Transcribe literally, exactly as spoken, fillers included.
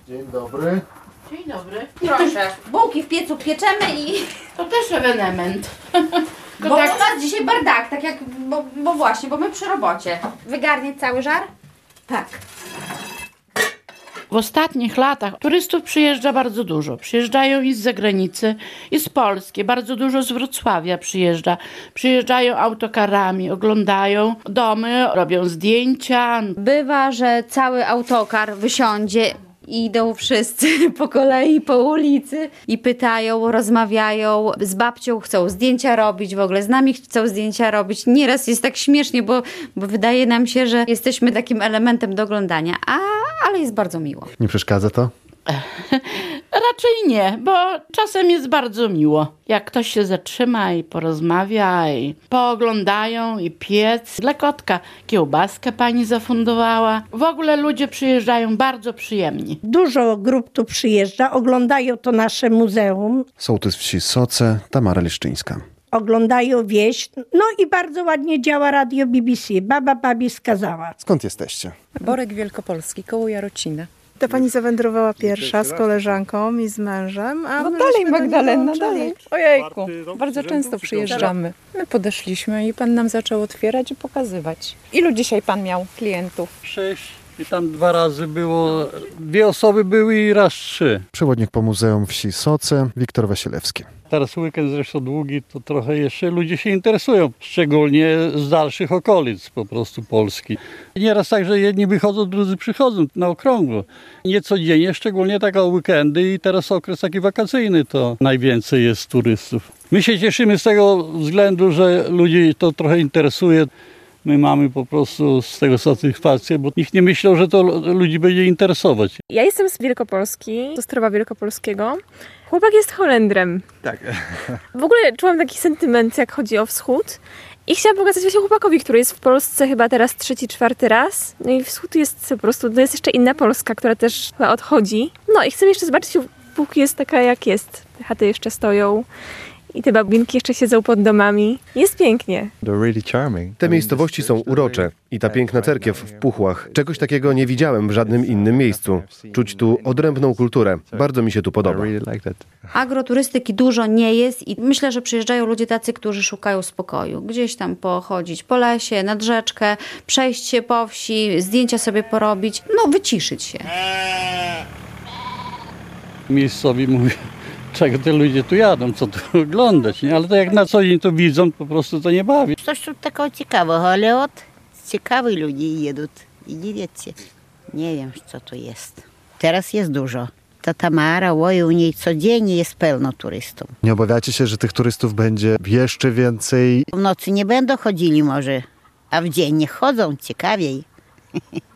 Dzień dobry. Dzień dobry. Proszę, bułki w piecu pieczemy i... To też ewenement. Bo tak... u nas dzisiaj bardak, tak jak... Bo, bo właśnie, bo my przy robocie. Wygarnieć cały żar? Tak. W ostatnich latach turystów przyjeżdża bardzo dużo. Przyjeżdżają i z zagranicy, i z Polski. Bardzo dużo z Wrocławia przyjeżdża. Przyjeżdżają autokarami, oglądają domy, robią zdjęcia. Bywa, że cały autokar wysiądzie i idą wszyscy po kolei po ulicy i pytają, rozmawiają, z babcią chcą zdjęcia robić, w ogóle z nami chcą zdjęcia robić. Nieraz jest tak śmiesznie, bo, bo wydaje nam się, że jesteśmy takim elementem do oglądania, a, ale jest bardzo miło. Nie przeszkadza to? Raczej nie, bo czasem jest bardzo miło. Jak ktoś się zatrzyma i porozmawia, i pooglądają, i piec. Dla kotka kiełbaskę pani zafundowała. W ogóle ludzie przyjeżdżają bardzo przyjemni. Dużo grup tu przyjeżdża, oglądają to nasze muzeum. Sołtys wsi Soce, Tamara Leszczyńska. Oglądają wieś, no i bardzo ładnie działa radio B B C. Baba babi skazała. Skąd jesteście? Borek Wielkopolski, koło Jarocina. Ta pani zawędrowała pierwsza z koleżanką i z mężem, a No my dalej żeśmy do Magdalena, niego dalej. Ojejku, bardzo często przyjeżdżamy. My podeszliśmy i pan nam zaczął otwierać i pokazywać. Ilu dzisiaj pan miał klientów? Sześć i tam dwa razy było, dwie osoby były i raz trzy. Przewodnik po Muzeum Wsi Soce, Wiktor Wasilewski. Teraz weekend zresztą długi, to trochę jeszcze ludzie się interesują, szczególnie z dalszych okolic po prostu Polski. Nieraz tak, że jedni wychodzą, drudzy przychodzą na okrągło. Nie codziennie, szczególnie tak o weekendy i teraz okres taki wakacyjny to najwięcej jest turystów. My się cieszymy z tego względu, że ludzi to trochę interesuje. My mamy po prostu z tego satysfakcję, bo nikt nie myślał, że to ludzi będzie interesować. Ja jestem z Wielkopolski, z Ostrowa Wielkopolskiego. Chłopak jest Holendrem. Tak. W ogóle czułam taki sentyment, jak chodzi o wschód. I chciałam pokazać właśnie chłopakowi, który jest w Polsce chyba teraz trzeci, czwarty raz. No i wschód jest po prostu, to jest jeszcze inna Polska, która też chyba odchodzi. No i chcę jeszcze zobaczyć, póki jest taka jak jest. Te chaty jeszcze stoją. I te babinki jeszcze siedzą pod domami. Jest pięknie. Te miejscowości są urocze i ta piękna cerkiew w Puchłach. Czegoś takiego nie widziałem w żadnym innym miejscu. Czuć tu odrębną kulturę. Bardzo mi się tu podoba. Agroturystyki dużo nie jest i myślę, że przyjeżdżają ludzie tacy, którzy szukają spokoju. Gdzieś tam pochodzić po lesie, nad rzeczkę, przejść się po wsi, zdjęcia sobie porobić, no wyciszyć się. Miejscowi mówią, czego te ludzie tu jadą, co tu oglądać, nie? Ale to jak na co dzień to widzą, po prostu to nie bawi. Coś tu takiego ciekawego, ale od ciekawych ludzi jedą i nie wiecie. Nie wiem, co to jest. Teraz jest dużo. Ta Tamara, oj, u niej codziennie jest pełno turystów. Nie obawiacie się, że tych turystów będzie jeszcze więcej? W nocy nie będą chodzili może, a w dzień nie chodzą, ciekawiej.